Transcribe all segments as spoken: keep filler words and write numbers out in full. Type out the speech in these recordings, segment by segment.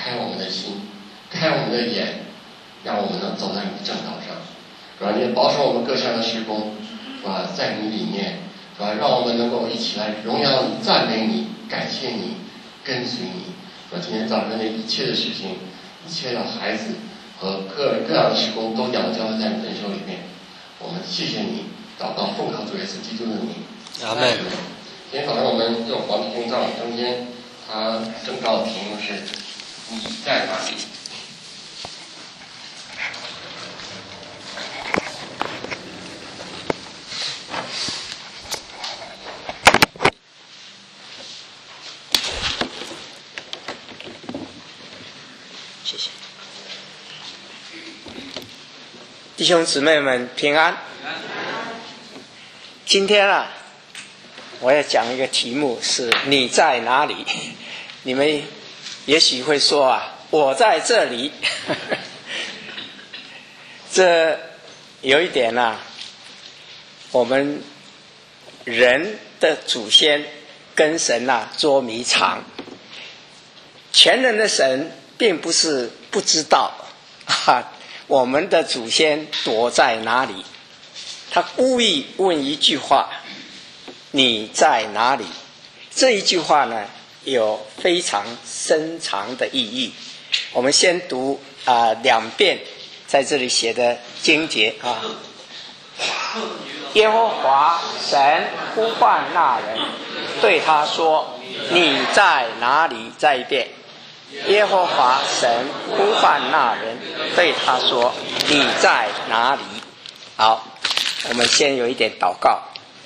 开我们的心，开我们的眼，让我们能走在你的正道上。主要你保守我们各项的事工，是吧？在你里面，是吧？让我们能够一起来荣耀你、赞美你、感谢你、跟随你。说今天早上的一切的事情，一切的孩子和各各样的事工都仰交在你的手里面。我们谢谢你，祷告奉靠主耶稣基督的名。 阿门。 今天早上我们用黄皮经照中间，他正告的题目是你在哪里？ 谢谢。弟兄姊妹们平安。今天啊，我要讲一个题目是你在哪里？你们也许会说啊，我在这里。这有一点啊，我们人的祖先跟神啊捉迷藏。全能的神并不是不知道啊，我们的祖先躲在哪里。他故意问一句话，你在哪里？这一句话呢，有非常深长的意义。我们先读啊、呃、两遍在这里写的经节啊。耶和华神呼唤那人，对他说：你在哪里？再一遍。耶和华神呼唤那人，对他说：你在哪里？好，我们先有一点祷告。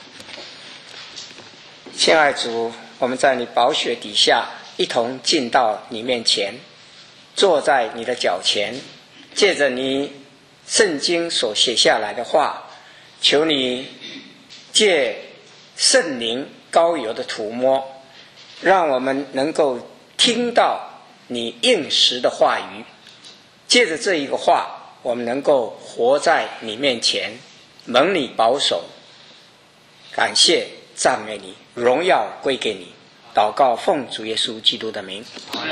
亲爱主，我们在你宝血底下一同进到你面前，坐在你的脚前，借着你圣经所写下来的话，求你借圣灵膏油的涂抹，让我们能够听到你应时的话语。借着这一个话，我们能够活在你面前，蒙你保守。感谢赞美你，荣耀归给你。祷告奉主耶稣基督的名。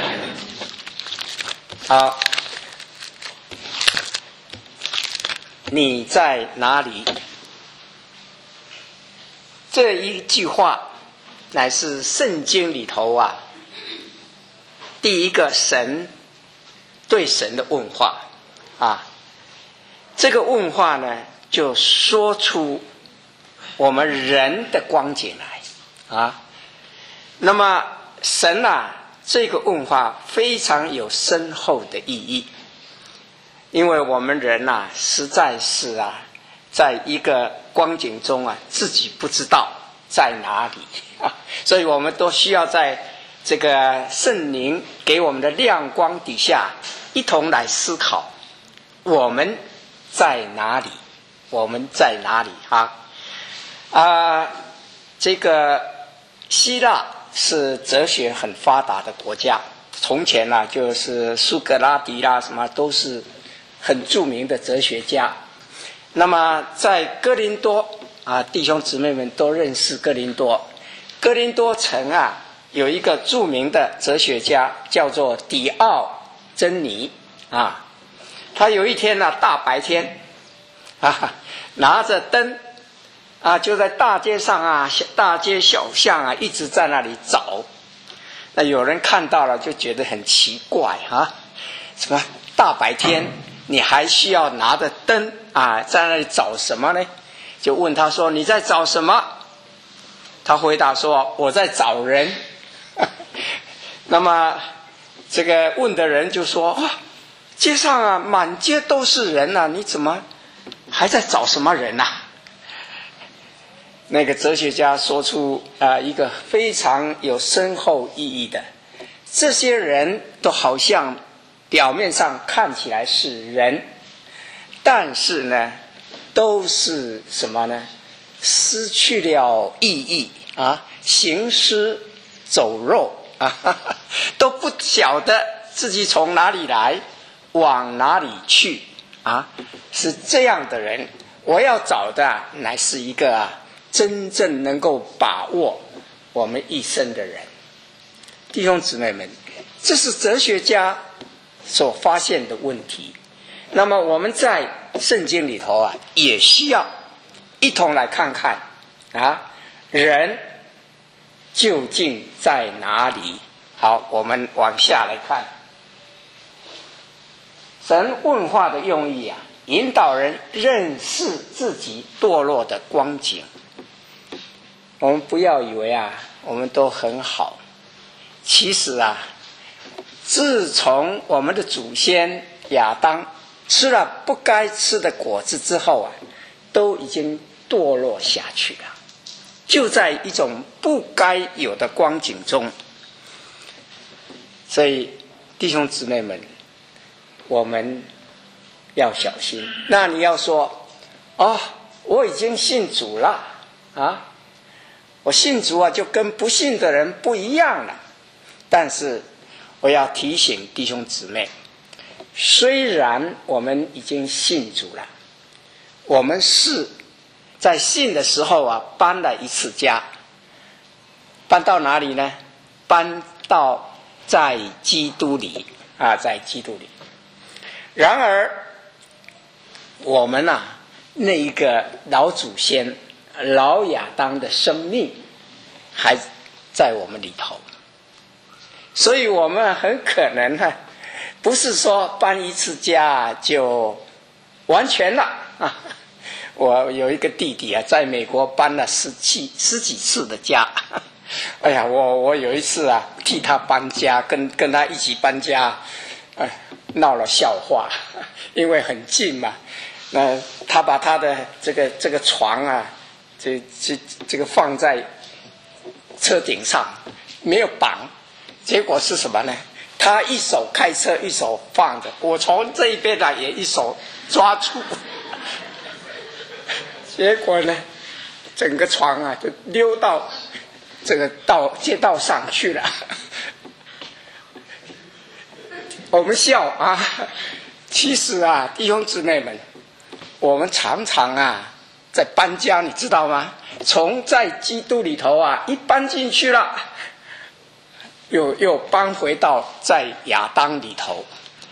好，你在哪里？这一句话乃是圣经里头啊第一个神对神的问话啊。这个问话呢，就说出我们人的光景来啊。那么神啊，这个问话非常有深厚的意义，因为我们人啊，实在是啊，在一个光景中啊，自己不知道在哪里啊，所以我们都需要在这个圣灵给我们的亮光底下，一同来思考我们在哪里，我们在哪里啊？啊，这个希腊是哲学很发达的国家，从前啊，就是苏格拉底啦，什么都是很著名的哲学家。那么在哥林多啊，弟兄姊妹们都认识哥林多。哥林多城啊，有一个著名的哲学家叫做狄奥珍尼啊。他有一天呢、啊，大白天啊，拿着灯啊，就在大街上啊，大街小巷啊，一直在那里找。那有人看到了，就觉得很奇怪啊，什么大白天你还需要拿着灯啊，在那里找什么呢？就问他说：“你在找什么？”他回答说：“我在找人。”那么这个问的人就说：“啊，街上啊，满街都是人啊，你怎么还在找什么人啊？”那个哲学家说出啊、呃、一个非常有深厚意义的，这些人都好像表面上看起来是人，但是呢，都是什么呢？失去了意义啊，行尸走肉啊，哈哈，都不晓得自己从哪里来，往哪里去啊，是这样的人。我要找的乃是一个啊，真正能够把握我们一生的人。弟兄姊妹们，这是哲学家所发现的问题。那么我们在圣经里头啊，也需要一同来看看啊，人究竟在哪里？好，我们往下来看。神问话的用意啊，引导人认识自己堕落的光景。我们不要以为啊，我们都很好。其实啊，自从我们的祖先亚当吃了不该吃的果子之后啊，都已经堕落下去了，就在一种不该有的光景中。所以弟兄姊妹们，我们要小心。那你要说哦，我已经信主了啊，我信主啊，就跟不信的人不一样了。但是我要提醒弟兄姊妹，虽然我们已经信主了，我们是在信的时候啊，搬了一次家。搬到哪里呢？搬到在基督里啊，在基督里。然而我们啊，那一个老祖先老亚当的生命还在我们里头，所以我们很可能呢，不是说搬一次家就完全了啊。我有一个弟弟啊，在美国搬了十几十几次的家。哎呀，我我有一次啊，替他搬家，跟跟他一起搬家，哎，闹了笑话，因为很近嘛。那他把他的这个这个床啊，这这这个放在车顶上，没有绑，结果是什么呢？他一手开车，一手放着，我从这一边来也一手抓住，结果呢，整个床啊就溜到这个道街道上去了。我们笑啊，其实啊，弟兄姊妹们，我们常常啊在搬家，你知道吗？从在基督里头啊一搬进去了，又又搬回到在亚当里头，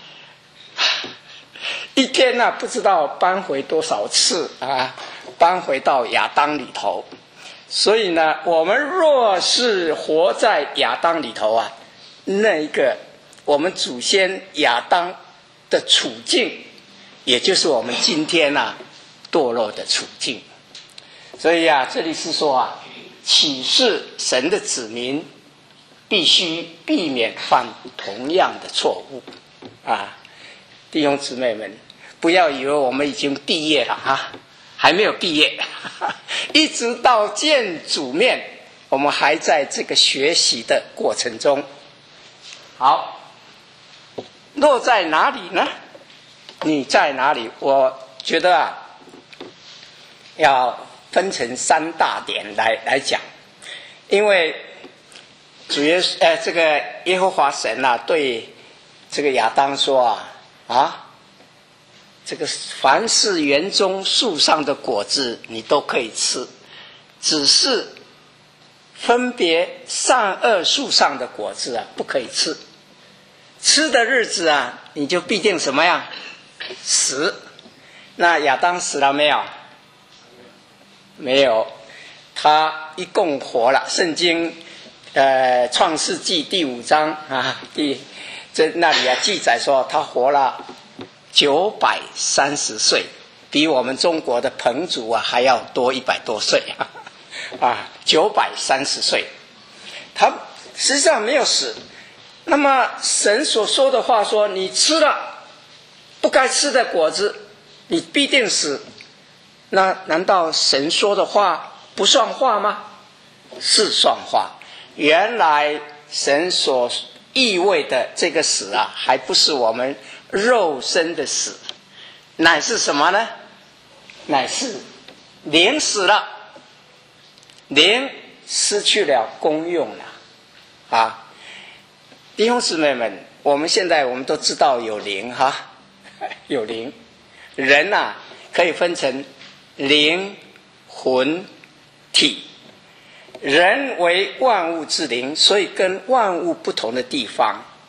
一天啊不知道搬回多少次啊，搬回到亚当里头。所以呢，我们若是活在亚当里头啊，那一个我们祖先亚当的处境，也就是我们今天啊堕落的处境。所以啊，这里是说啊，启示神的子民必须避免犯同样的错误啊。弟兄姊妹们，不要以为我们已经毕业了啊，还没有毕业，一直到见主面，我们还在这个学习的过程中。好，落在哪里呢？你在哪里？我觉得啊，要分成三大点来来讲，因为主耶稣呃，这个耶和华神啊，对这个亚当说啊啊。这个凡是园中树上的果子你都可以吃，只是分别善恶树上的果子啊不可以吃，吃的日子啊你就必定什么样？死。那亚当死了没有？没有，他一共活了。圣经呃创世纪第五章啊，第这那里啊记载说他活了九百三十岁，比我们中国的彭祖啊还要多一百多岁啊！啊，九百三十岁，他实际上没有死。那么神所说的话说，你吃了不该吃的果子，你必定死。那难道神说的话不算话吗？是算话。原来神所意味的这个死啊，还不是我们肉身的死，乃是什么呢？乃是灵死了，灵失去了功用了啊！弟兄姊妹们，我们现在我们都知道有灵哈，有灵，人啊可以分成灵、魂、体。人为万物之灵，所以跟万物不同的地方。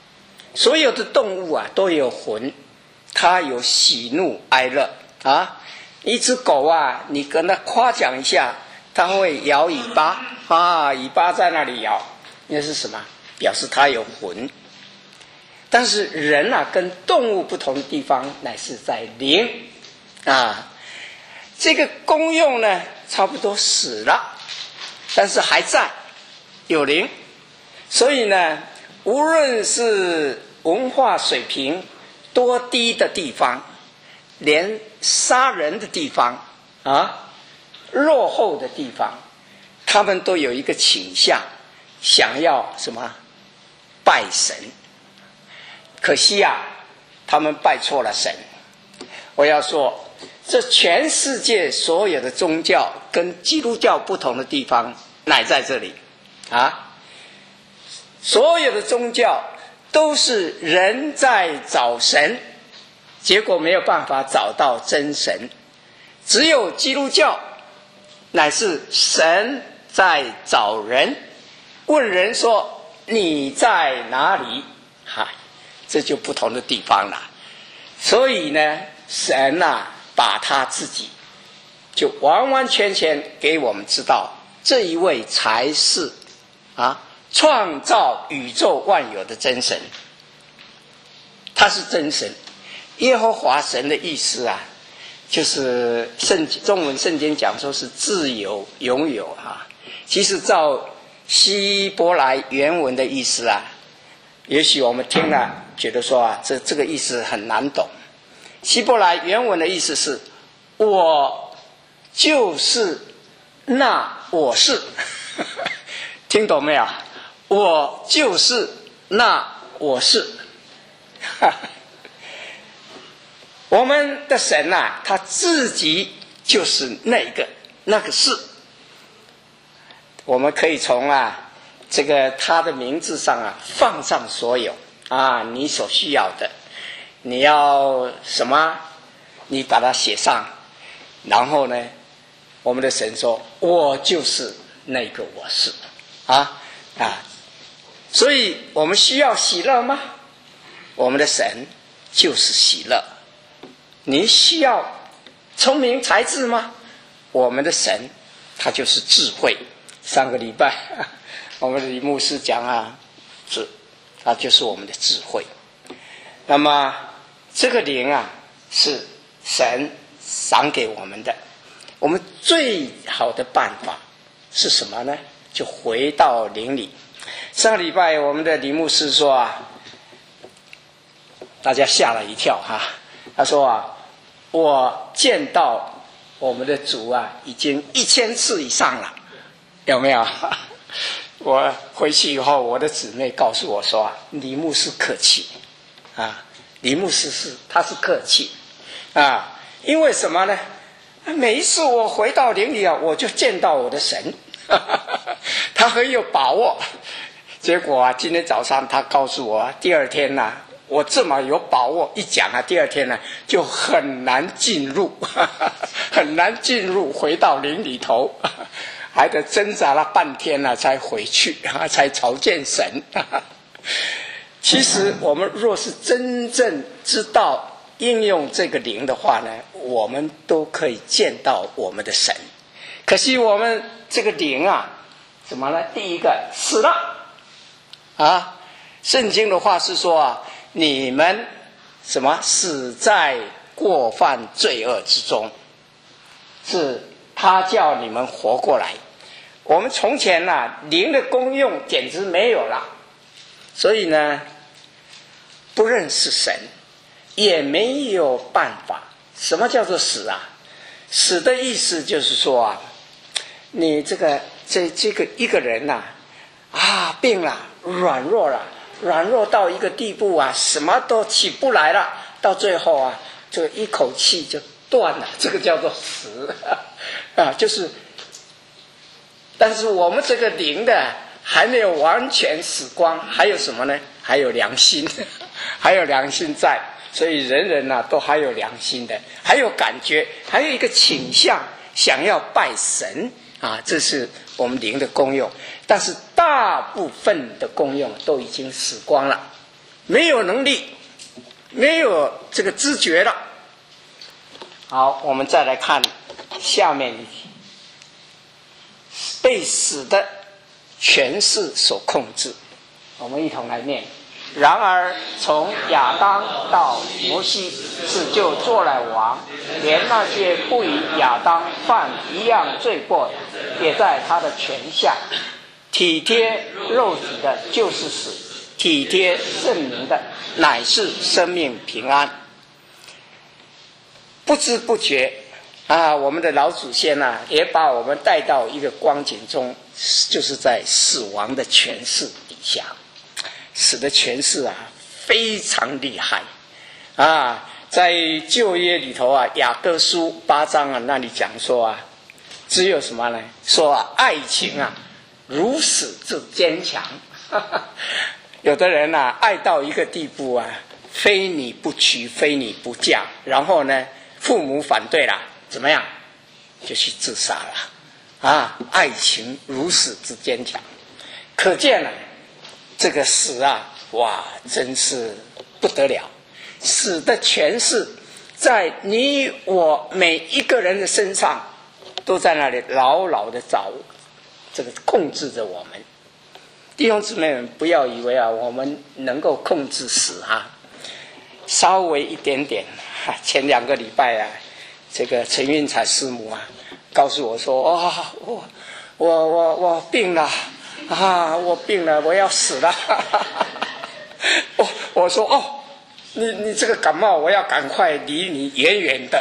所有的动物啊都有魂，它有喜怒哀乐啊。一只狗啊，你跟它夸奖一下，它会摇尾巴啊，尾巴在那里摇，那是什么？表示它有魂。但是人啊，跟动物不同的地方，乃是在灵啊。这个功用呢，差不多死了，但是还在，有灵。所以呢，无论是文化水平多低的地方，连杀人的地方啊，落后的地方，他们都有一个倾向，想要什么？拜神。可惜啊，他们拜错了神。我要说，这全世界所有的宗教跟基督教不同的地方，乃在这里啊！所有的宗教都是人在找神，结果没有办法找到真神。只有基督教乃是神在找人，问人说你在哪里？哈，这就不同的地方了。所以呢，神啊，把他自己就完完全全给我们知道，这一位才是啊创造宇宙万有的真神。他是真神。耶和华神的意思啊，就是圣中文圣经讲说是自由拥有啊。其实照希伯来原文的意思啊，也许我们听了觉得说啊，这这个意思很难懂。希伯来原文的意思是，我就是那我是，听懂没有？我就是那我是。我们的神啊，他自己就是那个那个是。我们可以从啊这个他的名字上啊放上所有啊你所需要的，你要什么你把它写上，然后呢我们的神说我就是那个我是啊啊，所以我们需要喜乐吗？我们的神就是喜乐。你需要聪明才智吗？我们的神他就是智慧。上个礼拜我们的李牧师讲啊，是他就是我们的智慧。那么这个灵啊是神赏给我们的，我们最好的办法是什么呢？就回到灵里。上个礼拜我们的李牧师说啊，大家吓了一跳哈，他说啊，我见到我们的主啊已经一千次以上了，有没有？我回去以后，我的姊妹告诉我说啊，李牧师客气啊，李牧师是他是客气啊，因为什么呢？每一次我回到灵里啊，我就见到我的神，他很有把握。结果啊，今天早上他告诉我，第二天呢、啊，我这么有把握一讲啊，第二天呢就很难进入，很难进入，回到灵里头。还得挣扎了半天了、啊、才回去、啊、才朝见神。其实我们若是真正知道应用这个灵的话呢，我们都可以见到我们的神。可惜我们这个灵啊，什么呢？第一个死了啊，圣经的话是说啊，你们什么死在过犯罪恶之中，是他叫你们活过来。我们从前呢、啊，灵的功用简直没有了，所以呢，不认识神，也没有办法。什么叫做死啊？死的意思就是说啊，你这个这这个一个人呐、啊，啊病了，软弱了，软弱到一个地步啊，什么都起不来了，到最后啊，这个一口气就断了，这个叫做死啊，就是。但是我们这个灵的还没有完全死光，还有什么呢？还有良心，还有良心在，所以人人啊都还有良心的，还有感觉，还有一个倾向，想要拜神啊，这是我们灵的功用。但是大部分的功用都已经死光了没有能力，没有这个知觉了。好，我们再来看下面一题，被死的权势所控制。我们一同来念。然而从亚当到摩西，是就做了王，连那些不与亚当犯一样罪过的，也在他的权下。体贴肉体的就是死，体贴圣灵的乃是生命平安。不知不觉啊，我们的老祖先啊，也把我们带到一个光景中，就是在死亡的权势底下。死的权势啊，非常厉害啊！在旧约里头啊，雅各书八章啊，那里讲说啊，只有什么呢？说啊，爱情啊，如死之坚强。有的人啊，爱到一个地步啊，非你不娶，非你不嫁，然后呢，父母反对了，怎么样，就去自杀了啊！爱情如死之坚强，可见了。这个死啊，哇，真是不得了！死的权势在你我每一个人的身上，都在那里牢牢的掌握，这个控制着我们。弟兄姊妹们，不要以为啊，我们能够控制死啊，稍微一点点。前两个礼拜啊，这个陈运彩师母啊，告诉我说：“哦，我我我我病了。”啊，我病了，我要死了！我我说哦，你你这个感冒，我要赶快离你远远的。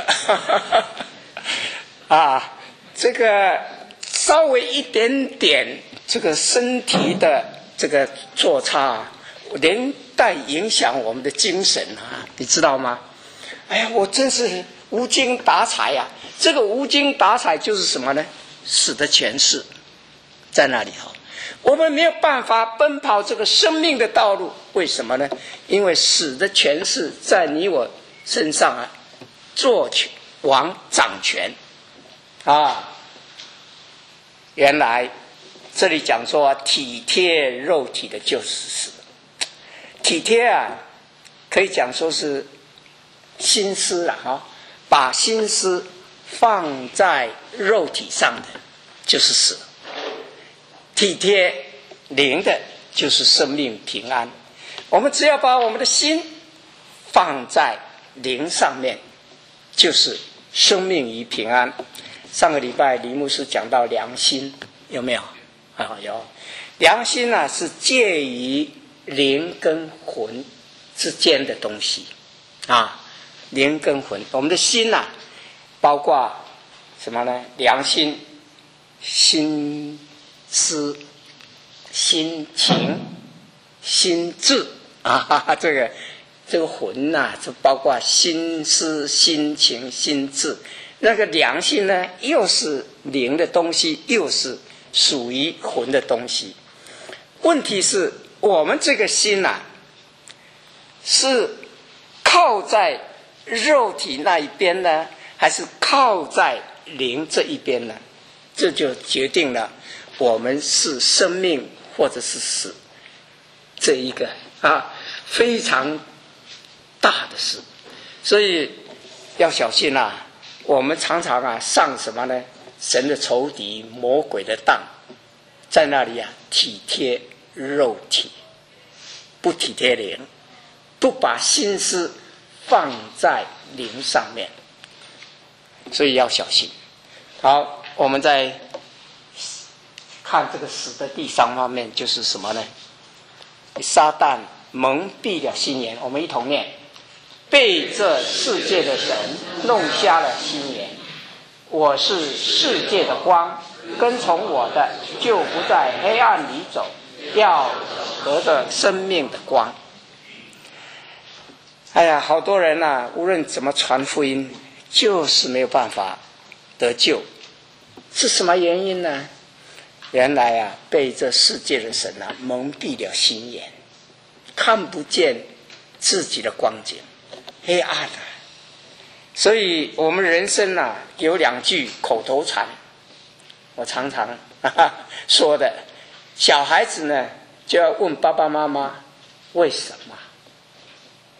啊，这个稍微一点点这个身体的这个错差，连带影响我们的精神啊，你知道吗？哎呀，我真是无精打采呀、啊！这个无精打采就是什么呢？死的权势在那里头。我们没有办法奔跑这个生命的道路，为什么呢？因为死的权势在你我身上啊，做王掌权啊。原来这里讲说、啊、体贴肉体的就是死，体贴啊，可以讲说是心思啊，哈，把心思放在肉体上的就是死。体贴灵的就是生命平安。我们只要把我们的心放在灵上面，就是生命与平安。上个礼拜李牧师讲到良心，有没有？啊，有。良心啊，是介于灵跟魂之间的东西啊，灵跟魂。我们的心啊，包括什么呢？良心、心思、心情、心智啊，哈哈，这个这个魂呐、啊，就包括心思、心情、心智。那个良心呢，又是灵的东西，又是属于魂的东西。问题是我们这个心呐、啊，是靠在肉体那一边呢，还是靠在灵这一边呢？这就决定了我们是生命或者是死，这一个啊非常大的事，所以要小心啊！我们常常啊上什么呢？神的仇敌魔鬼的当，在那里啊体贴肉体，不体贴灵，不把心思放在灵上面，所以要小心。好，我们再看这个死的第三方面，就是什么呢？撒旦蒙蔽了心眼，我们一同念：被这世界的神弄瞎了心眼。我是世界的光，跟从我的就不在黑暗里走，要得着生命的光。哎呀，好多人啊，无论怎么传福音，就是没有办法得救，是什么原因呢？原来啊，被这世界的神啊蒙蔽了心眼，看不见自己的光景，黑暗啊。所以我们人生啊，有两句口头禅，我常常哈哈说的：小孩子呢就要问爸爸妈妈为什么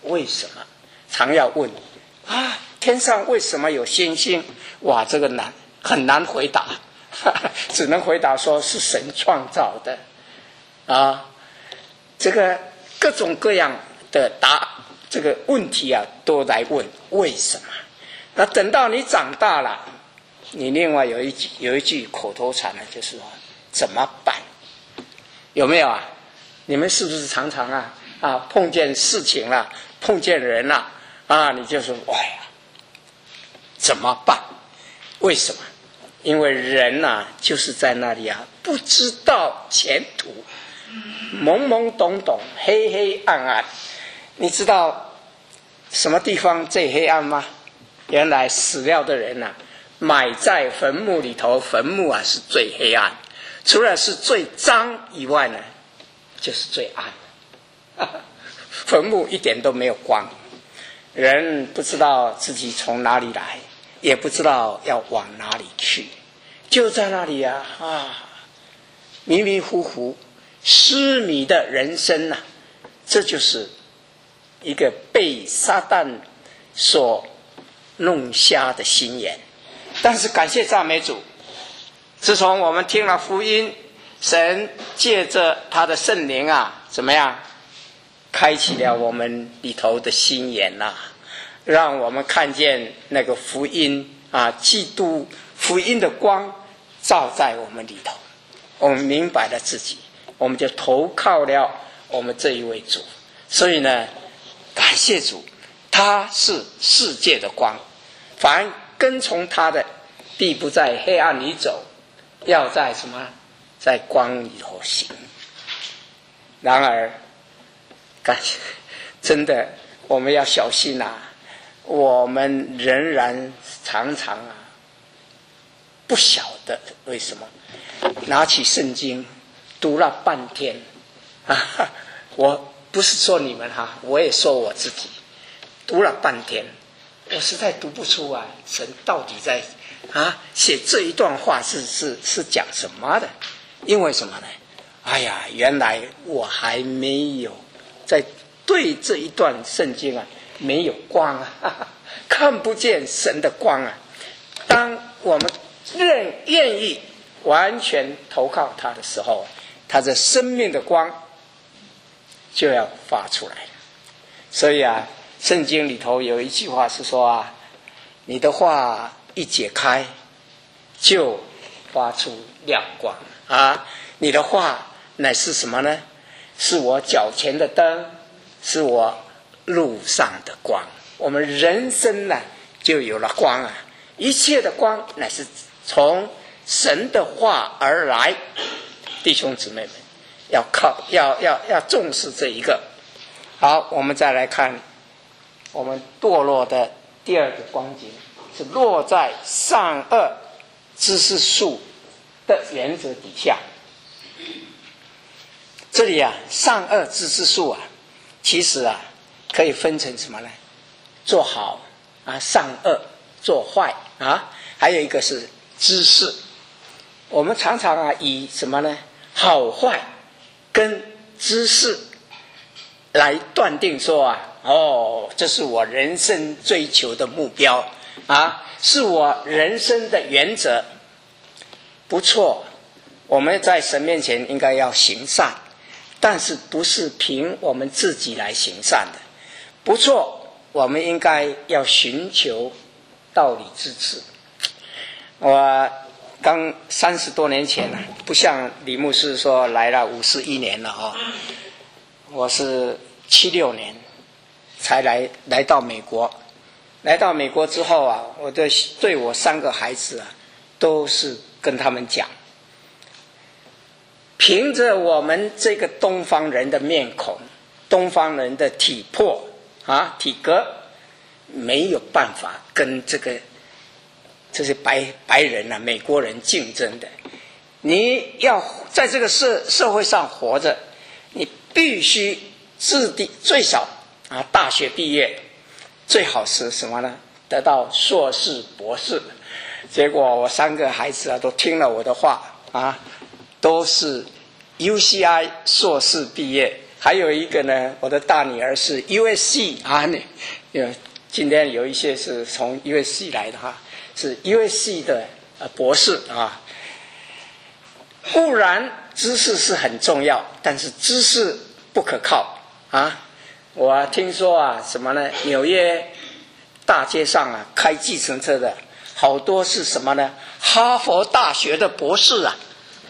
为什么？常要问啊，天上为什么有星星？哇，这个难，很难回答，只能回答说是神创造的啊。这个各种各样的答这个问题啊，都来问为什么？那等到你长大了，你另外有一句有一句口头禅呢，就是说怎么办？有没有啊？你们是不是常常啊啊碰见事情了，碰见人了啊，你就说哎呀，怎么办？为什么？因为人啊，就是在那里啊，不知道前途，懵懵懂懂，黑黑暗暗。你知道什么地方最黑暗吗？原来死掉的人啊，埋在坟墓里头，坟墓啊是最黑暗，除了是最脏以外呢，就是最暗。坟墓一点都没有光，人不知道自己从哪里来，也不知道要往哪里去，就在那里啊啊，迷迷糊糊、失迷的人生啊，这就是一个被撒旦所弄瞎的心眼。但是感谢赞美主，自从我们听了福音，神借着他的圣灵啊，怎么样，开启了我们里头的心眼啊，让我们看见那个福音啊，基督福音的光照在我们里头，我们明白了自己，我们就投靠了我们这一位主。所以呢，感谢主，他是世界的光，凡跟从他的必不在黑暗里走，要在什么，在光里头行。然而感谢，真的我们要小心啊，我们仍然常常啊不晓得为什么拿起圣经读了半天啊，我不是说你们哈，我也说我自己，读了半天，我实在读不出来神到底在啊写这一段话是是是讲什么的。因为什么呢？哎呀，原来我还没有在对这一段圣经啊没有光啊，哈哈，看不见神的光啊。当我们愿愿意完全投靠他的时候，他的生命的光就要发出来。所以啊，圣经里头有一句话是说啊，你的话一解开就发出亮光啊，你的话乃是什么呢？是我脚前的灯，是我路上的光。我们人生呢就有了光啊，一切的光乃是从神的话而来。弟兄姊妹们，要靠要要要重视这一个。好，我们再来看我们堕落的第二个光景，是落在善恶知识树的原则底下。这里啊，善恶知识树啊，其实啊可以分成什么呢？做好啊，善恶；做坏啊，还有一个是知识。我们常常啊以什么呢？好坏跟知识来断定说啊，哦，这是我人生追求的目标啊，是我人生的原则。不错，我们在神面前应该要行善，但是不是凭我们自己来行善的。不错，我们应该要寻求道理之智。我刚三十多年前了，不像李牧师说来了五十一年了哦，我是七六年才来来到美国。来到美国之后啊，我对对我三个孩子啊，都是跟他们讲，凭着我们这个东方人的面孔，东方人的体魄啊体格，没有办法跟这个这些白白人啊美国人竞争的。你要在这个社社会上活着，你必须自己最少啊大学毕业，最好是什么呢？得到硕士博士。结果我三个孩子啊都听了我的话啊，都是 U C I 硕士毕业， 还有一个呢，我的大女儿是 U S C 啊，有今天有一些是从 U S C 来的哈，是 U S C 的呃博士啊。固然知识是很重要，但是知识不可靠啊。我听说啊，什么呢？纽约大街上啊，开计程车的好多是什么呢？哈佛大学的博士啊。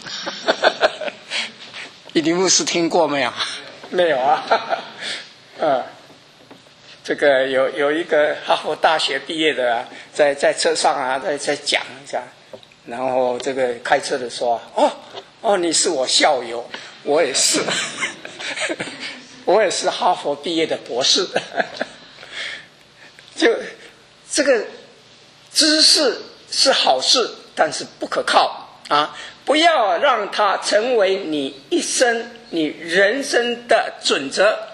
李牧师听过没有？没有啊。嗯，这个有有一个哈佛大学毕业的、啊，在在车上啊，在在讲一下，然后这个开车的说：“哦哦，你是我校友，我也是。”我也是哈佛毕业的博士。就这个知识是好事，但是不可靠啊！不要让它成为你一生、你人生的准则，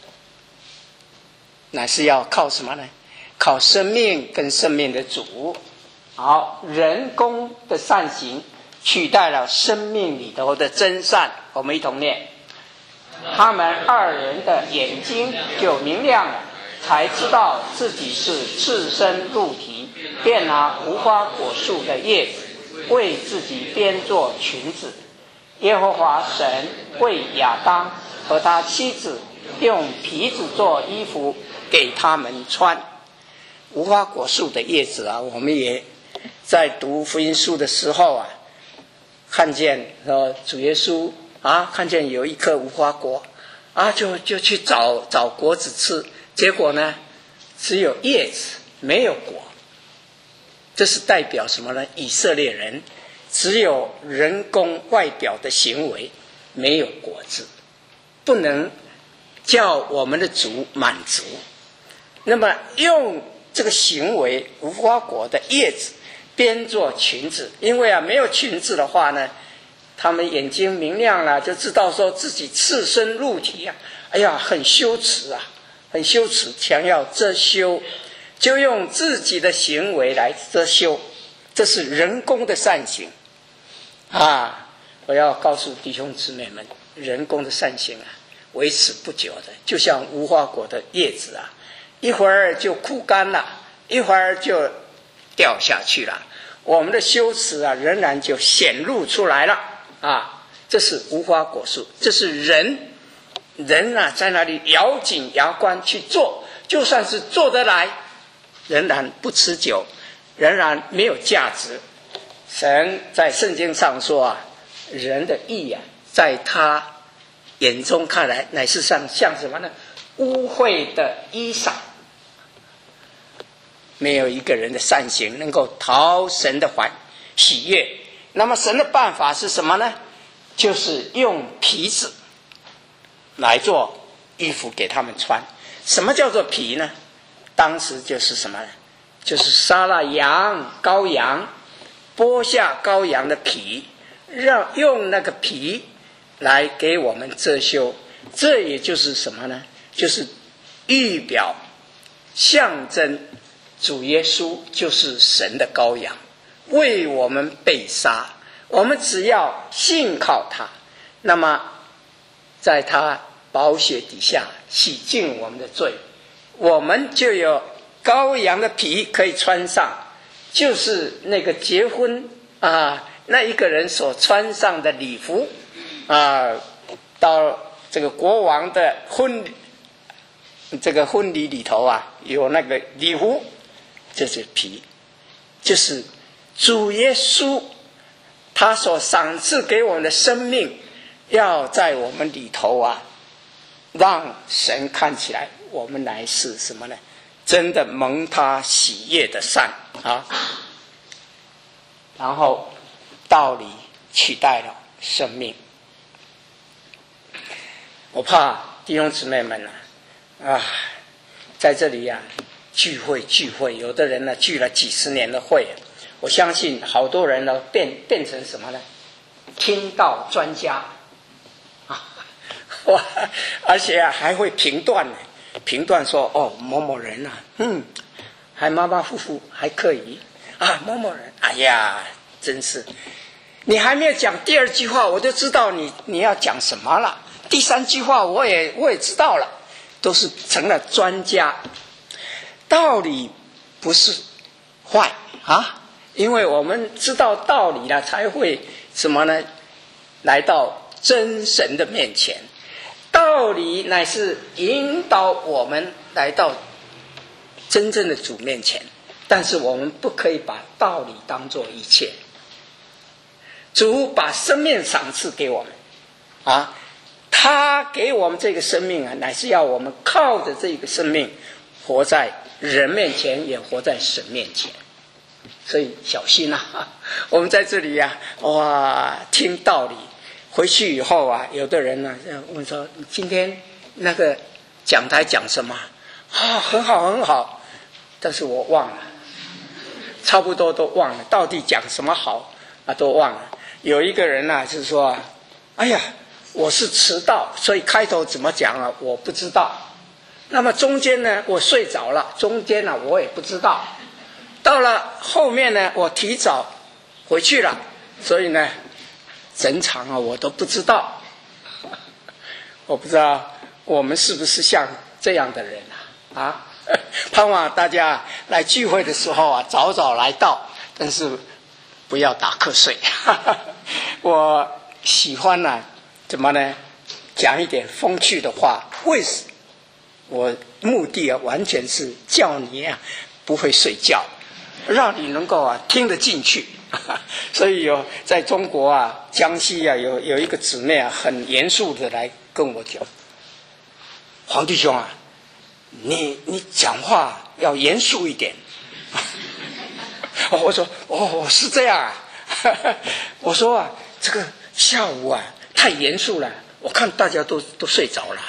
乃是要靠什么呢？靠生命跟生命的主。好，人工的善行取代了生命里头的真善。我们一同念。他们二人的眼睛就明亮了，才知道自己是赤身露体，便拿无花果树的叶子为自己编做裙子。耶和华神为亚当和他妻子用皮子做衣服给他们穿。无花果树的叶子啊，我们也在读福音书的时候啊，看见呃主耶稣啊，看见有一颗无花果啊，就就去找找果子吃，结果呢，只有叶子没有果。这是代表什么呢？以色列人只有人工外表的行为，没有果子，不能叫我们的主满足。那么用这个行为，无花果的叶子编做裙子，因为啊，没有裙子的话呢，他们眼睛明亮了，就知道说自己赤身露体啊，哎呀，很羞耻啊，很羞耻，想要遮羞，就用自己的行为来遮羞，这是人工的善行啊！我要告诉弟兄姊妹们，人工的善行啊，维持不久的，就像无花果的叶子啊，一会儿就枯干了，一会儿就掉下去了，我们的羞耻啊，仍然就显露出来了。啊，这是无花果树，这是人，人啊，在那里咬紧牙关去做，就算是做得来，仍然不持久，仍然没有价值。神在圣经上说啊，人的义啊，在他眼中看来，乃是像像什么呢？污秽的衣裳。没有一个人的善行能够讨神的欢喜悦。那么神的办法是什么呢？就是用皮子来做衣服给他们穿。什么叫做皮呢？当时就是什么呢？就是杀了羊羔羊，剥下羔羊的皮，让用那个皮来给我们遮羞。这也就是什么呢？就是预表象征主耶稣就是神的羔羊，为我们被杀，我们只要信靠他，那么在他宝血底下洗净我们的罪，我们就有羔羊的皮可以穿上，就是那个结婚啊那一个人所穿上的礼服啊，到这个国王的婚这个婚礼里头啊，有那个礼服，这是皮，就是主耶稣他所赏赐给我们的生命，要在我们里头啊，让神看起来我们乃是什么呢？真的蒙他喜悦的善啊。然后道理取代了生命。我怕弟兄姊妹们啊，啊，在这里啊聚会聚会，有的人呢聚了几十年的会，我相信好多人呢变变成什么呢？听道专家啊，哇！而且啊还会评断呢，评断说哦某某人啊，嗯，还马马虎虎，还可以啊，某某人，哎呀，真是，你还没有讲第二句话，我就知道你你要讲什么了。 第三句话我也我也知道了，都是成了专家。道理不是坏啊，因为我们知道道理了，才会什么呢？来到真神的面前。道理乃是引导我们来到真正的主面前，但是我们不可以把道理当作一切。主把生命赏赐给我们啊，他给我们这个生命啊，乃是要我们靠着这个生命活在人面前，也活在神面前。所以小心啊，我们在这里啊，哇，听道理，回去以后啊，有的人呢问说：“你今天那个讲台讲什么？”啊，很好很好，但是我忘了，差不多都忘了，到底讲什么好啊，都忘了。有一个人啊，就是说：“哎呀，我是迟到，所以开头怎么讲啊，我不知道。那么中间呢，我睡着了，中间呢，我也不知道。到了后面呢，我提早回去了，所以呢。”整场啊，我都不知道，我不知道我们是不是像这样的人啊？啊，盼望大家来聚会的时候啊，早早来到，但是不要打瞌睡。我喜欢呢、啊，怎么呢？讲一点风趣的话。为什？我目的啊，完全是叫你啊不会睡觉，让你能够啊听得进去。所以有在中国啊，江西啊，有有一个姊妹啊，很严肃的来跟我讲：“黄弟兄啊，你你讲话要严肃一点。”我说：“哦，是这样啊。”我说啊，这个下午啊太严肃了，我看大家都都睡着了。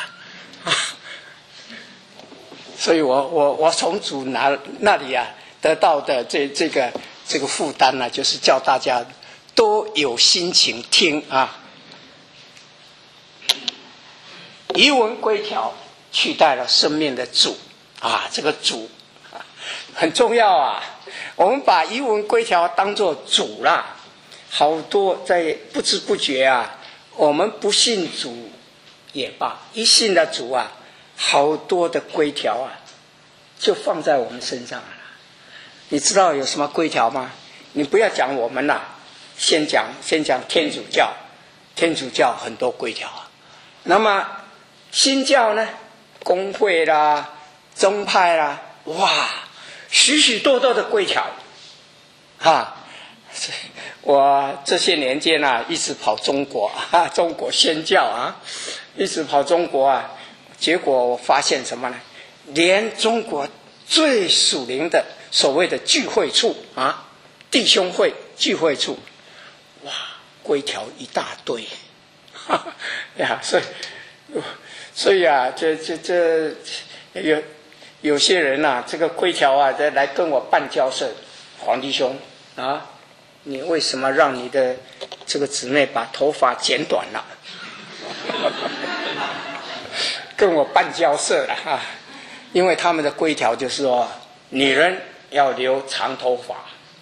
所以我我我从主那那里啊得到的这这个。这个负担呢，就是叫大家都有心情听啊。仪文规条取代了生命的主啊，这个主啊很重要啊。我们把仪文规条当作主啦，好多在不知不觉啊，我们不信主也罢，一信了主啊，好多的规条啊，就放在我们身上了。你知道有什么规条吗？你不要讲我们啦，先讲先讲天主教，天主教很多规条啊。那么新教呢，公会啦、宗派啦，哇，许许多多的规条啊！我这些年间啊，一直跑中国啊，中国宣教啊，一直跑中国啊，结果我发现什么呢？连中国最属灵的所谓的聚会处啊，弟兄会聚会处，哇，规条一大堆，哈哈呀，所以，所以啊，这这这有有些人呐、啊，这个规条啊，在来跟我办交涉，黄弟兄啊，你为什么让你的这个姊妹把头发剪短了？跟我办交涉了啊，因为他们的规条就是说，女人要留长头发。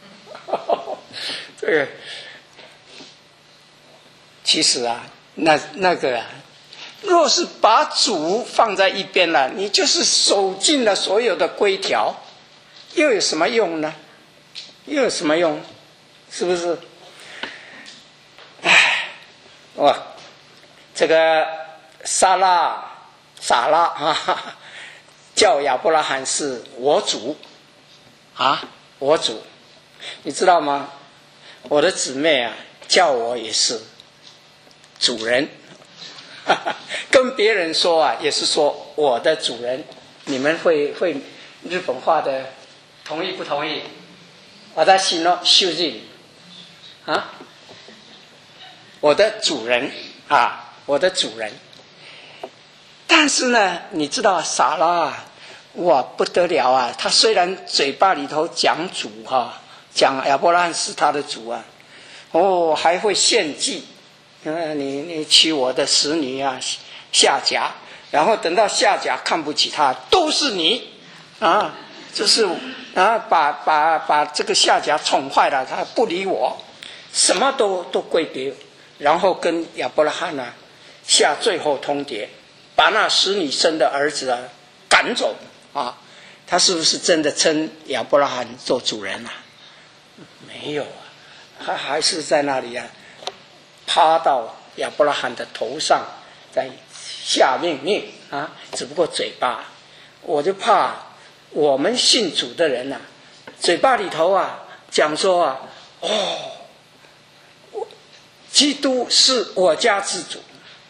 这个其实啊，那那个啊，若是把主放在一边了，你就是守尽了所有的规条，又有什么用呢？又有什么用？是不是？唉，哇，这个撒拉撒拉啊，叫亚伯拉罕是我主啊，我主，你知道吗？我的姊妹啊，叫我也是主人，跟别人说啊，也是说我的主人。你们会会日本话的，同意不同意？私の主人啊，我的主人啊，我的主人。但是呢，你知道撒拉啊，哇不得了啊！他虽然嘴巴里头讲主哈、啊，讲亚伯拉罕是他的主啊，哦，还会献祭，嗯，你你娶我的使女啊，夏甲，然后等到夏甲看不起他，都是你啊，就是啊，把把把这个夏甲宠坏了，他不理我，什么都都归别，然后跟亚伯拉罕啊下最后通牒，把那使你生的儿子啊赶走啊。他是不是真的称亚伯拉罕做主人啊？没有啊，他还是在那里啊，趴到亚伯拉罕的头上，在下命令啊，只不过嘴巴。我就怕我们信主的人啊，嘴巴里头啊讲说啊，哦，基督是我家之主，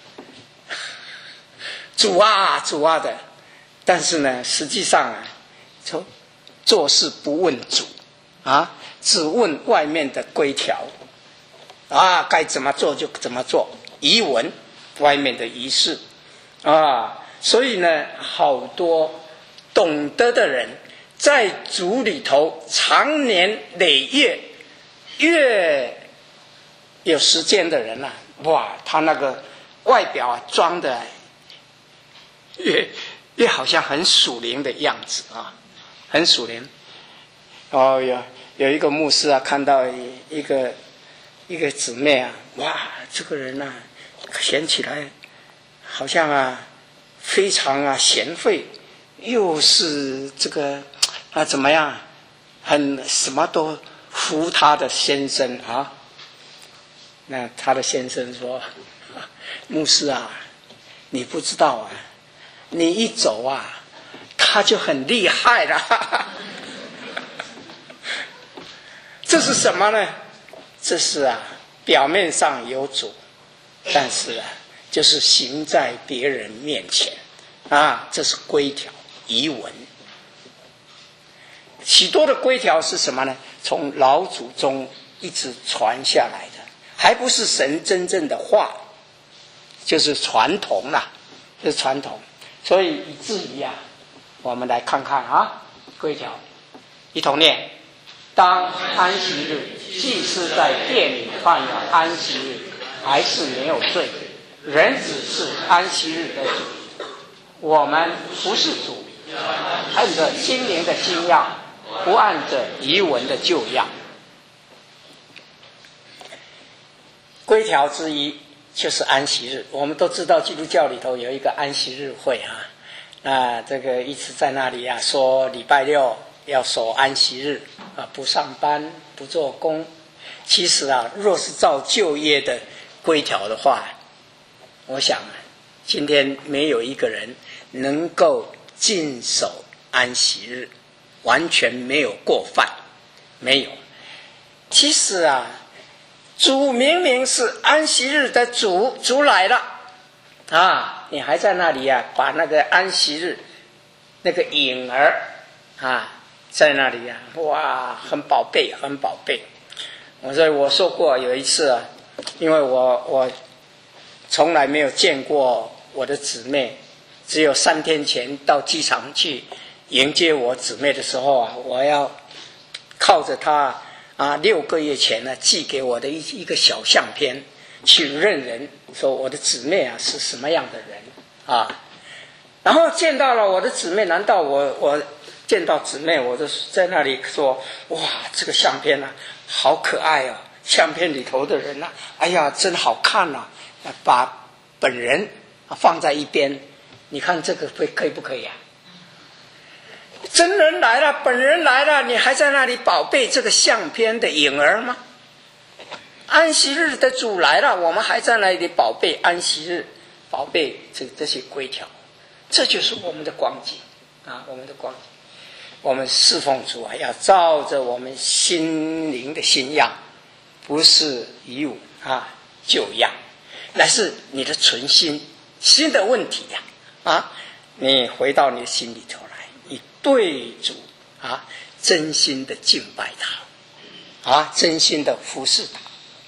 主啊主啊的，但是呢，实际上啊，做做事不问主啊，只问外面的规条啊，该怎么做就怎么做，仪文外面的仪式啊，所以呢，好多懂得的人，在主里头长年累月，越有时间的人啊，哇，他那个外表啊装的越越好像很属灵的样子啊，很属灵。哦，有有一个牧师啊，看到一个一个姊妹啊，哇，这个人啊，显起来好像啊非常啊贤惠，又是这个啊怎么样，很什么都服他的先生啊。那他的先生说：“牧师啊，你不知道啊，你一走啊，他就很厉害了。”这是什么呢？这是啊，表面上有主，但是啊，就是行在别人面前啊，这是规条仪文。许多的规条是什么呢？从老祖宗一直传下来的，还不是神真正的话，就是传统啦，就是传统。所以以至于啊，我们来看看啊，规条，一同念：当安息日，祭司在殿里犯了安息日，还是没有罪。人只是安息日的主。我们不是主，按着心灵的新样，不按着遗文的旧样。规条之一就是安息日，我们都知道基督教里头有一个安息日会啊，那这个一直在那里啊说礼拜六要守安息日啊，不上班不做工。其实啊，若是照旧约的规条的话，我想啊，今天没有一个人能够尽守安息日，完全没有过犯，没有。其实啊，主明明是安息日的主，主来了啊，你还在那里啊，把那个安息日那个影儿啊，在那里啊，哇，很宝贝，很宝贝。我说我说过有一次啊，因为我我从来没有见过我的姊妹，只有三天前到机场去迎接我姊妹的时候啊，我要靠着她啊，六个月前呢寄给我的一一个小相片去认人，说我的姊妹啊是什么样的人啊。然后见到了我的姊妹，难道我我见到姊妹我就在那里说，哇，这个相片啊好可爱哦，相片里头的人啊，哎呀真好看啊，把本人放在一边，你看这个可以不可以啊？真人来了，本人来了，你还在那里宝贝这个相片的影儿吗？安息日的主来了，我们还在那里宝贝安息日，宝贝这这些规条，这就是我们的光景啊，我们的光景。我们侍奉主啊，要照着我们心灵的新样，不是遗物啊旧样，乃是你的存心新的问题呀 啊, 啊，你回到你的心里头来，你对主啊真心的敬拜他啊，真心的服侍他。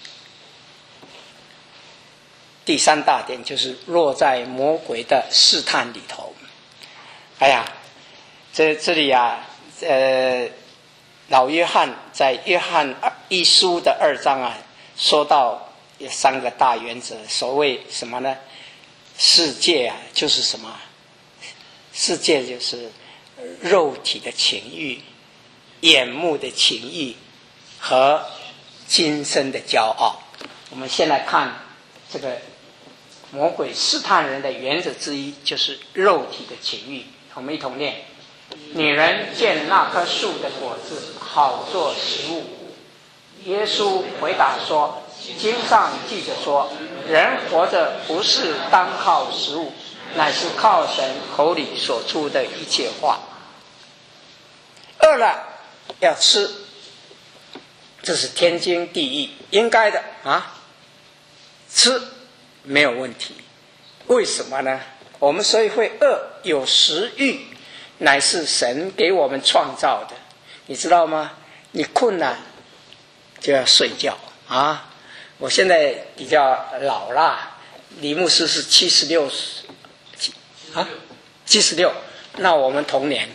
第三大点就是落在魔鬼的试探里头。哎呀，这这里啊，呃，老约翰在约翰一书的二章啊，说到有三个大原则。所谓什么呢？世界啊，就是什么？世界就是肉体的情欲、眼目的情欲和今生的骄傲。我们先来看这个魔鬼试探人的原则之一就是肉体的情欲。我们一同念：女人见那棵树的果子好做食物。耶稣回答说：经上记着说，人活着不是单靠食物，乃是靠神口里所出的一切话。饿了要吃，这是天经地义，应该的啊，吃没有问题。为什么呢？我们所以会饿，有食欲，乃是神给我们创造的，你知道吗？你困了就要睡觉啊！我现在比较老啦，李牧师是七十六啊，七十六，那我们同年，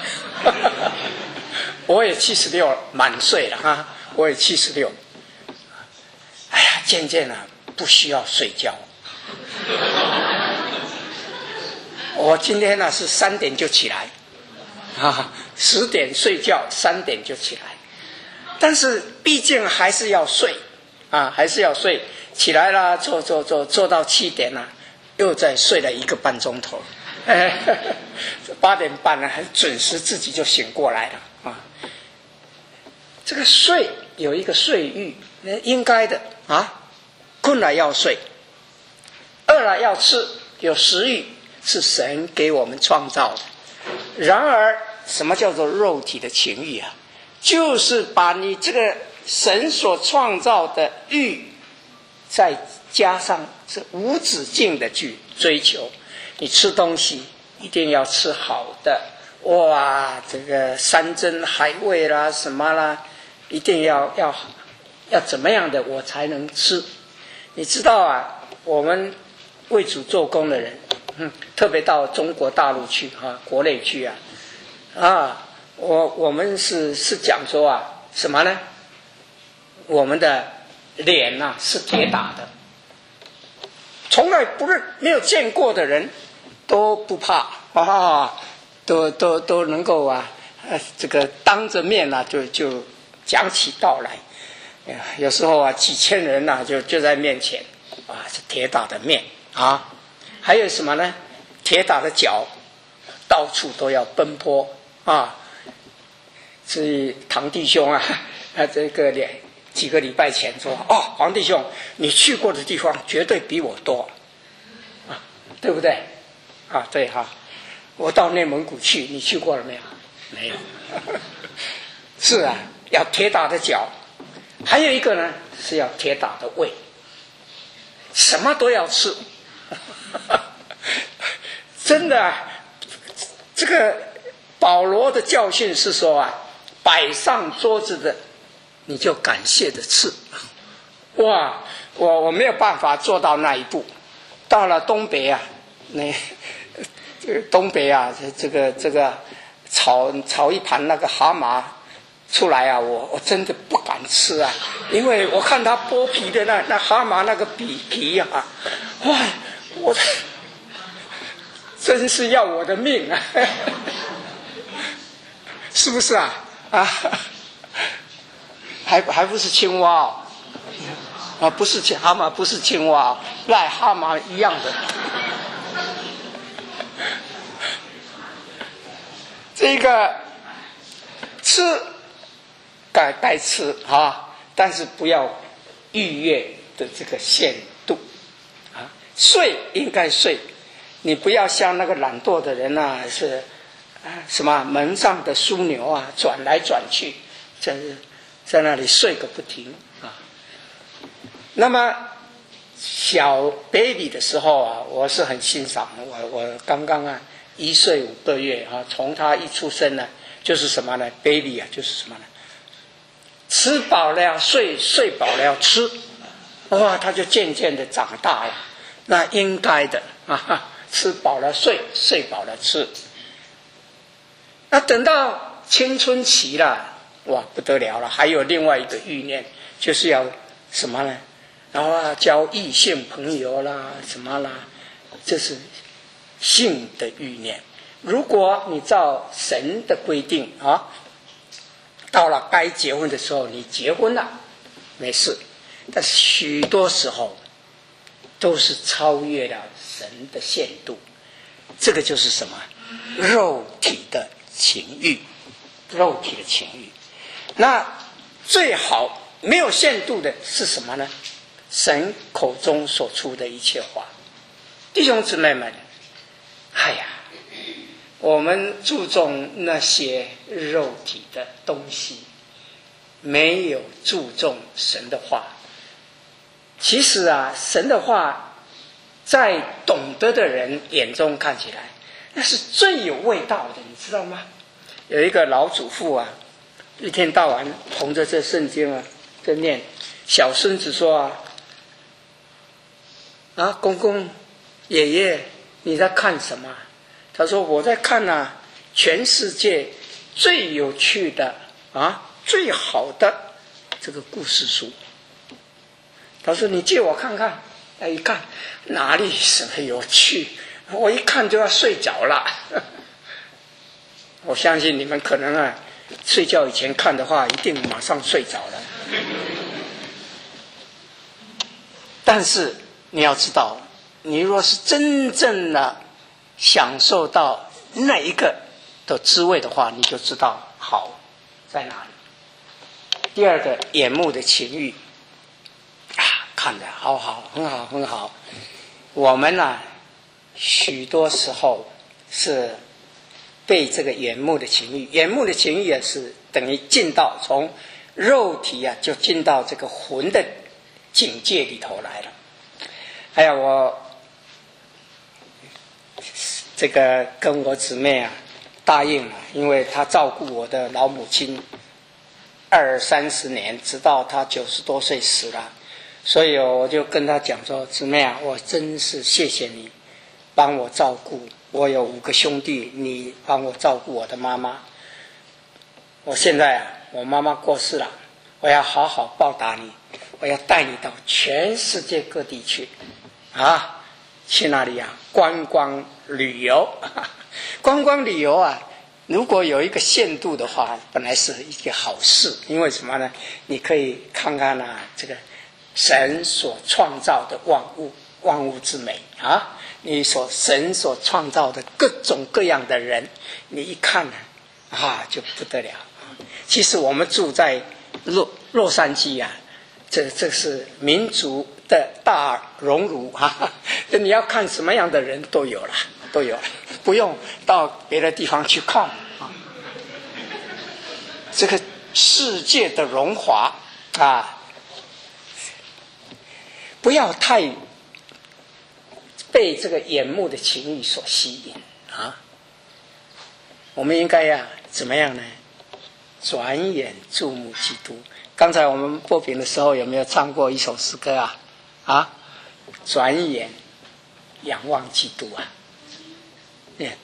我也七十六，满岁了啊，我也七十六。哎呀，渐渐啊，不需要睡觉。我今天呢是三点就起来，啊，十点睡觉，三点就起来。但是毕竟还是要睡，啊，还是要睡。起来了，做做做做到七点了，又再睡了一个半钟头。哎，八点半呢，很准时自己就醒过来了啊。这个睡有一个睡欲，那应该的啊。困了要睡，饿了要吃，有食欲。是神给我们创造的。然而什么叫做肉体的情欲啊？就是把你这个神所创造的欲再加上这无止境的去追求。你吃东西一定要吃好的，哇，这个山珍海味啦什么啦，一定要要要怎么样的我才能吃。你知道啊，我们为主做工的人，嗯，特别到中国大陆去啊，国内去啊，啊，我我们是是讲说啊，什么呢？我们的脸呐、啊、是铁打的，从来不是没有见过的人都不怕啊，都都都能够啊，呃，这个当着面啊就就讲起道来，有时候啊几千人呐、啊、就就在面前，啊，是铁打的面啊。还有什么呢？铁打的脚，到处都要奔波啊！所以唐弟兄啊，他这个几个礼拜前说：“哦，黄弟兄，你去过的地方绝对比我多，啊，对不对？啊，对哈、啊。我到内蒙古去，你去过了没有？没有。是啊，要铁打的脚，还有一个呢是要铁打的胃，什么都要吃。”真的、啊，这个保罗的教训是说啊，摆上桌子的你就感谢的吃。哇，我我没有办法做到那一步。到了东北啊，那这个东北啊，这个这个炒炒一盘那个蛤蟆出来啊，我我真的不敢吃啊，因为我看他剥皮的那那蛤蟆那个皮皮啊，哇！我真是要我的命啊！是不是啊？啊，还还不是青蛙哦，啊，不是蛤蟆，不是青蛙，癞蛤蟆一样的。这个吃该该吃啊，但是不要逾越的这个限度。睡应该睡，你不要像那个懒惰的人啊，是啊什么门上的枢纽啊，转来转去，在在那里睡个不停啊。那么小 baby 的时候啊，我是很欣赏我我刚刚啊一岁五个月啊，从他一出生呢，就是什么呢 ？baby 啊，就是什么呢？吃饱了要睡，睡饱了要吃，哇，他就渐渐的长大了。那应该的啊，吃饱了睡，睡饱了吃。那等到青春期了，哇，不得了了！还有另外一个欲念，就是要什么呢？然后啊，交异性朋友啦，什么啦，这是性的欲念。如果你照神的规定啊，到了该结婚的时候，你结婚了，没事。但是许多时候， 都是超越了神的限度。这个就是什么？肉体的情欲，肉体的情欲。那最好没有限度的是什么呢？神口中所出的一切话。弟兄姊妹们，哎呀，我们注重那些肉体的东西，没有注重神的话。其实啊，神的话在懂得的人眼中看起来，那是最有味道的，你知道吗？有一个老祖父啊，一天到晚捧着这圣经啊在念，小孙子说啊啊，公公爷爷你在看什么？他说我在看啊，全世界最有趣的啊最好的这个故事书。他说你借我看看。他一看哪里什么有趣，我一看就要睡着了。我相信你们可能啊睡觉以前看的话一定马上睡着了。但是你要知道，你若是真正的享受到那一个的滋味的话，你就知道好在哪里。第二个，眼目的情欲啊，看得好好，很好很好。我们呢、啊，许多时候是被这个眼目的情欲，眼目的情欲也是等于进到从肉体啊，就进到这个魂的境界里头来了。哎呀，我这个跟我姊妹啊答应了，因为她照顾我的老母亲二三十年，直到她九十多岁死了，所以我就跟她讲说，姊妹啊，我真是谢谢你帮我照顾，我有五个兄弟，你帮我照顾我的妈妈。我现在啊，我妈妈过世了，我要好好报答你，我要带你到全世界各地去啊，去哪里啊？观光旅游。观光旅游啊，如果有一个限度的话，本来是一件好事。因为什么呢？你可以看看啊，这个神所创造的万物，万物之美啊，你所神所创造的各种各样的人，你一看呢，啊，就不得了。其实我们住在洛洛杉矶啊，这这是民族的大熔炉哈，你要看什么样的人都有了，都有了，不用到别的地方去看啊。这个世界的荣华啊，不要太被这个眼目的情欲所吸引啊。我们应该呀、啊，怎么样呢？转眼注目基督。刚才我们播饼的时候有没有唱过一首诗歌啊？啊，转眼仰望基督啊！嗯，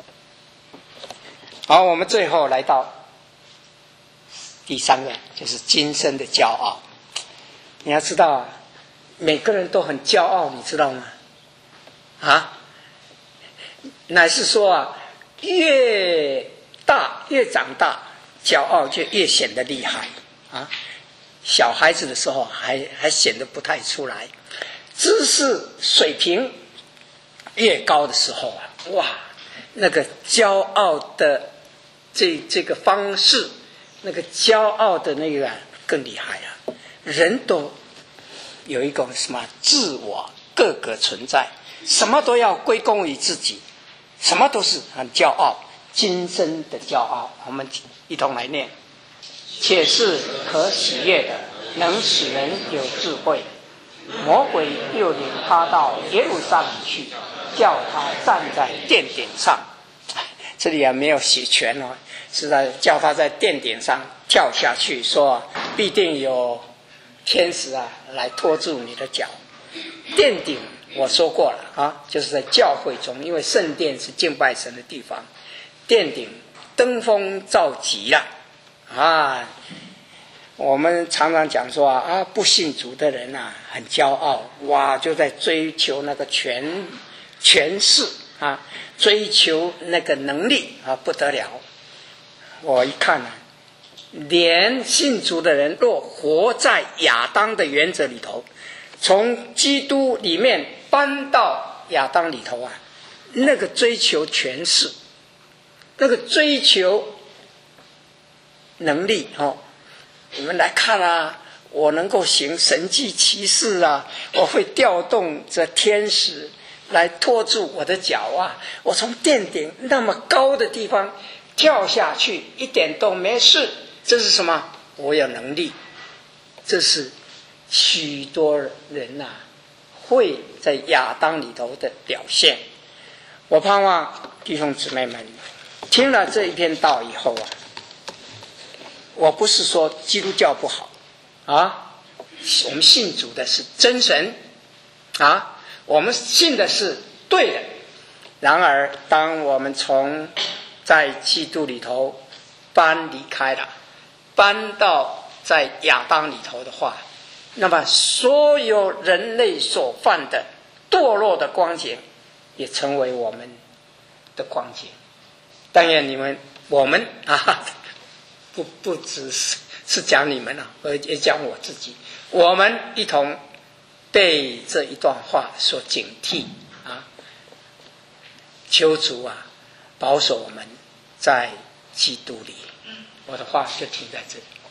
好，我们最后来到第三个，就是今生的骄傲。你要知道啊，每个人都很骄傲，你知道吗？啊，乃是说啊，越大越长大，骄傲就越显得厉害啊。小孩子的时候还还显得不太出来，知识水平越高的时候啊，哇，那个骄傲的这这个方式，那个骄傲的那个更厉害啊！人都有一个什么自我个个存在，什么都要归功于自己，什么都是很骄傲，今生的骄傲。我们一同来念。且是可喜悦的，能使人有智慧。魔鬼又领他到耶路撒冷去，叫他站在殿顶上。这里啊没有写全哦，是在叫他在殿顶上跳下去，说必定有天使啊来拖住你的脚。殿顶我说过了啊，就是在教会中，因为圣殿是敬拜神的地方。殿顶登峰造极了啊！我们常常讲说啊，啊不信主的人啊，很骄傲，哇，就在追求那个权权势啊，追求那个能力啊，不得了。我一看啊，连信主的人若活在亚当的原则里头， 从基督里面搬到亚当里头啊，那个追求权势，那个追求能力哦，你们来看啊，我能够行神迹奇事啊，我会调动这天使来拖住我的脚啊，我从殿顶那么高的地方跳下去一点都没事，这是什么？我有能力。这是许多人啊会在亚当里头的表现。我盼望弟兄姊妹们听了这一篇道以后啊，我不是说基督教不好啊，我们信主的是真神啊，我们信的是对的。然而当我们从在基督里头搬离开了，搬到在亚当里头的话，那么所有人类所犯的堕落的光景也成为我们的光景。当然你们我们啊，不不只是是讲你们啊，也讲我自己，我们一同被这一段话所警惕啊，求主啊保守我们在基督里。我的话就停在这里。